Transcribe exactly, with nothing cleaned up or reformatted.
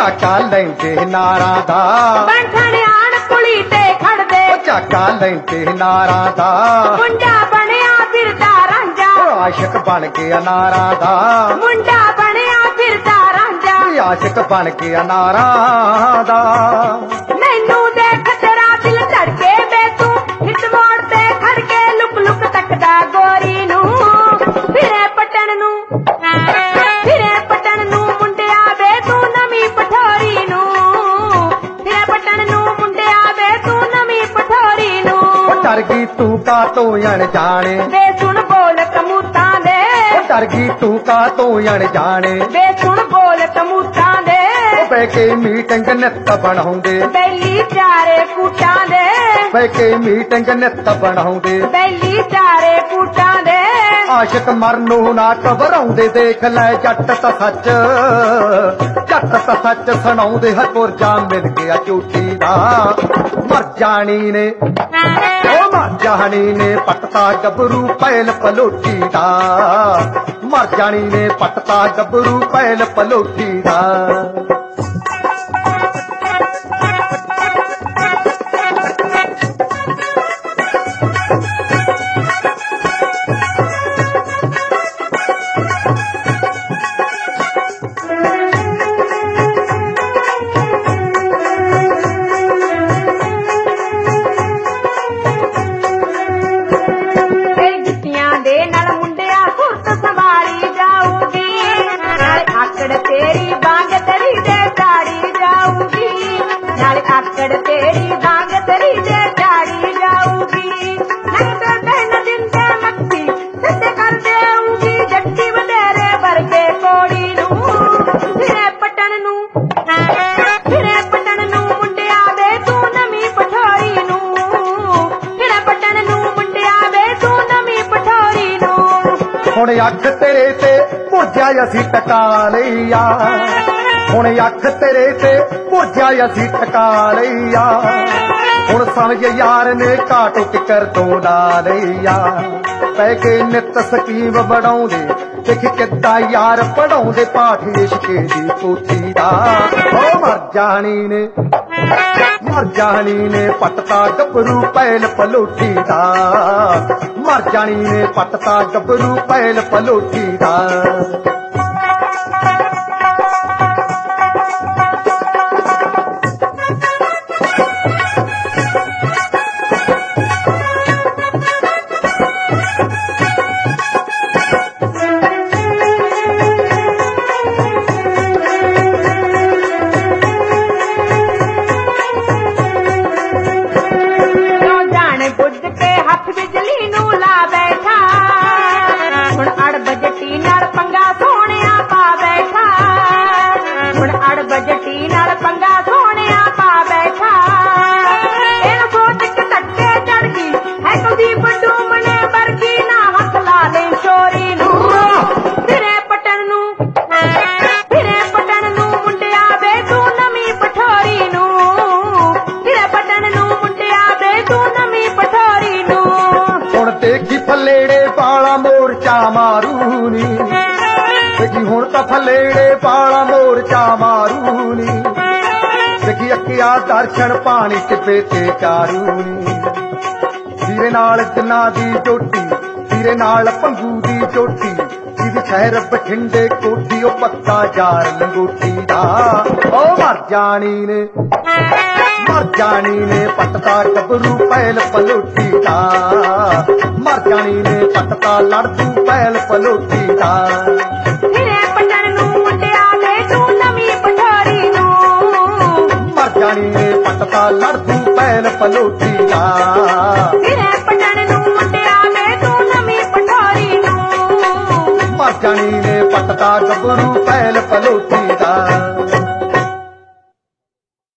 ਝਾਕਾ ਲੈਂਦੇ ਨਾਰਾਂ ਦਾ ਬੰਠਣ ਆਣ ਪੁਲੀ ਤੇ ਖੜਦੇ ਝਾਕਾ ਲੈਂਦੇ ਨਾਰਾਂ ਦਾ ਮੁੰਡਾ ਬਣਿਆ ਫਿਰਦਾ ਰਾਂਝਾ ਆਸ਼ਿਕ ਬਣ ਗਿਆ ਨਾਰਾਂ ਦਾ ਮੁੰਡਾ ਬਣਿਆ ਫਿਰਦਾ ਰਾਂਝਾ ਆਸ਼ਿਕ ਬਣ ਗਿਆ ਨਾਰਾਂ ਦਾ ਮੈਨੂੰ ਦੇਖ ਤੇਰਾ ਦਿਲ ਧੜਕੇ ਵੇ ਤੂੰ ਹਿੱਟ ਮੋੜ ਤੇ ਖੜ ਕੇ ਲੁਕ ਲੁਕ ਤੱਕਦਾ ਗੋਰੀ ਨੂੰ ਫਿਰੇ ਪਟਣ ਨੂੰ ਫਿਰੇ ਪਟਣ ਨੂੰ ਮੁੰਡਿਆ ਵੇ ਤੂੰ ਨਵੀਂ ਪਠੋਰੀ ਨੂੰ ਫਿਰੇ ਪਟਣ ਨੂੰ ਮੁੰਡਿਆ ਵੇ ਤੂੰ ਨਵੀਂ ਪਠੋਰੀ ਨੂੰ ਡਰ ਗਈ ਤੂੰ ਕਾ ਤੋਂ ਅਣਜਾਣੇ ਵੇ ਸੁਣ ਬੋਲ ਕਮੂਤਾਂ ਦੇ ਡਰ ਗਈ ਤੂੰ ਕਾ ਤੋਂ ਅਣਜਾਣੇ ਵੇ ਸੁਣ ਬੋਲ ਕਮੂਤਾਂ ਦੇ ਬਹਿ ਕੇ ਮੀਟਿੰਗ ਨਿੱਤ ਬਣਾਉਂਦੇ ਬੈਲੀ ਚਾਰੇ ਕੂਟਾਂ ਦੇ ਬਹਿ ਕੇ ਮੀਟਿੰਗ ਨਿੱਤ ਬਣਾਉਂਦੇ ਬੈਲੀ ਚਾਰੇ ਕੂਟਾਂ ਦੇ ਆਸ਼ਿਕ ਮਰਨੋਂ ਨਾ ਘਬਰਾਉਂਦੇ ਦੇਖ ਲੈ ਜੱਟ ਤਾਂ ਸੱਚ ਜੱਟ ਤਾਂ ਸੱਚ ਸੁਣਾਉਂਦੇ ਹੈ ਪੁਰਜਾ ਮਿਲ ਗਿਆ ਝੂਠੀ ਦਾ ਮਰ ਜਾਣੀ ਨੇ ਉਹ ਮਰ ਜਾਣੀ ਨੇ ਪੱਟਤਾ ਗੱਭਰੂ ਪਹਿਲ ਪਲੋਠੀ ਦਾ ਮਰ ਜਾਣੀ ਨੇ ਪੱਟਤਾ ਗੱਭਰੂ ਪਹਿਲ ਪਲੋਠੀ ਦਾ ਤੇਰੀ ਬਾਂਗ ਤੇਰੀ ਦੇ ਝਾੜੀ ਜਾਊਗੀ ਨਾਲੇ ਆਕੜ ਤੇਰੀ ਬਾਂਗ ਤੇਰੀ ਦੇ ਝਾੜੀ ਜਾਊਗੀ ਨਹੀਂ ਤੇ ਤੈਨੂੰ ਦਿੰਦੇ ਮੱਤੀ ਸਿੱਧੇ ਕਰ ਦੇਊਗੀ ਜੱਟੀ ਵਧੇਰੇ ਵਰਗੇ ਕੋੜੀ ਨੂੰ ਫਿਰੇ ਪਟਣ ਨੂੰ ਫਿਰੇ ਪਟਣ ਨੂੰ ਮੁੰਡਿਆ ਵੇ ਤੂੰ ਨਵੀਂ ਪਠੋਰੀ ਨੂੰ ਫਿਰੇ ਪਟਣ ਨੂੰ ਮੁੰਡਿਆ ਵੇ ਤੂੰ ਨਵੀਂ ਪਠੋਰੀ ਨੂੰ ਹੁਣ ਅੱਖ ਤੇਰੇ ਤੇ ਭੁੱਜਿਆ ਅਸੀਂ ਟਕਾ ਲਈਆ ਹੁਣ ਅੱਖ ਤੇਰੇ ਤੇ ਭੁੱਜਿਆ ਅਸੀਂ ਟਕਾ ਲਈਆ ਹੁਣ ਸਮਝ ਯਾਰ ਨੇ ਘਾਟੋ ਕਿਕਰ ਤੋਂ ਡਾ ਲਈਆ ਪੈ ਕੇ ਨਿੱਤ ਸਕੀਮ ਬਣਾਉਂਦੇ ਦੇਖ ਕਿੱਦਾਂ ਯਾਰ ਪੜਾਉਂਦੇ ਪਾਠ ਇਸ਼ਕੇ ਦੀ ਪੋਥੀ ਦਾ ਉਹ ਮਰ ਜਾਣੀ ਨੇ ਮਰ ਜਾਣੀ ਨੇ ਪੱਟਤਾ ਗੱਭਰੂ ਪਹਿਲ ਪਲੋਠੀ ਦਾ ਮਰ ਜਾਣੀ ਨੇ ਪੱਟਤਾ ਗੱਭਰੂ ਪਹਿਲ ਪਲੋਠੀ ਦਾ ਬਿਜਲੀ ਨੂੰ ਲਾ ਬੈਠਾ ਹੁਣ ਅੜ ਬਜਟੀ ਨਾਲ ਪੰਗਾ ਸੋਹਣਿਆ ਪਾ ਬੈਠਾ ਹੁਣ ਅੜ ਬਜਟੀ ਨਾਲ ਪੰਗਾ ਸੋਹਣਿਆ ਪਾ ਬੈਠਾ ਇਹ ਸੋਚ ਕੇ ਧੱਕੇ ਚੜ ਗਈ ਹੈ ਕੁਲਦੀਪ ਡੂਮਣੇ ਵਰਗੀ ਨਾ ਹੱਥ ਲਾ ਦੇ ਚੋਰੀ ਨੂੰ ਫਿਰੇ ਪਟਣ ਨੂੰ ਫਿਰੇ ਪਟਣ ਨੂੰ ਮੁੰਡਿਆ ਵੇ ਤੂੰ ਨਵੀਂ ਪਠੋਰੀ ਨੂੰ ਫਿਰੇ ਪਟਣ ਨੂੰ ਮੁੰਡਿਆ ਵੇ ਤੂੰ ਨਵੀਂ ਪਠੋਰੀ ਨੂੰ ਹੁਣ ਦੇਖੀ ਫੱਲੇੜੇ ਪਾਲਾ ਮੋਰਚਾ ਮਾਰੂ ਨੀ ਦੇਖੀ ਹੁਣ ਤਾਂ ਫੱਲੇੜੇ ਪਾਲਾ ਮੋਰਚਾ ਮਾਰੂ ਨੀ ਦੇਖੀ ਅੱਕਿਆ ਦਰਸ਼ਨ ਪਾਣੀ ਟਿੱਬੇ ਤੇ ਚਾਰੂ ਨੀ ਤੇਰੇ ਨਾਲ ਜਨਾ ਦੀ ਚੋਟੀ ਤੇਰੇ ਨਾਲ ਭੰਗੂ ਦੀ ਚੋਟੀ ਜਿਹਦੀ ਸ਼ਹਿਰ ਬਠਿੰਡੇ ਕੋਠੀ ਉਹ ਪੱਕਾ ਯਾਰ ਲੰਗੋਟੀ ਦਾ ਉਹ ਮਰ ਜਾਣੀ ਨੇ ਮਰ ਜਾਣੀ ਨੇ ਪੱਟਤਾ ਗੱਭਰੂ ਪਹਿਲ ਪਲੋਠੀ ਦਾ ਮਰ ਜਾਣੀ ਨੇ ਪੱਟਤਾ ਲੜਦੂ ਪਹਿਲ ਪਲੋਠੀ ਦਾ ਫਿਰੇ ਪਟਣ ਨੂੰ ਮੁੰਡਿਆ ਵੇ ਤੂੰ ਨਵੀਂ ਪਠੋਰੀ ਨੂੰ ਮਰ ਜਾਣੀ ਨੇ ਪੱਟਤਾ ਲੜਦੂ ਪਹਿਲ ਪਲੋਠੀ ਦਾ ਫਿਰੇ ਪਟਣ ਨੂੰ ਮੁੰਡਿਆ ਵੇ ਤੂੰ ਨਵੀਂ ਪਠੋਰੀ ਨੂੰ ਮਰ ਜਾਣੀ ਨੇ ਪੱਟਤਾ ਗੱਭਰੂ ਪਹਿਲ ਪਲੋਠੀ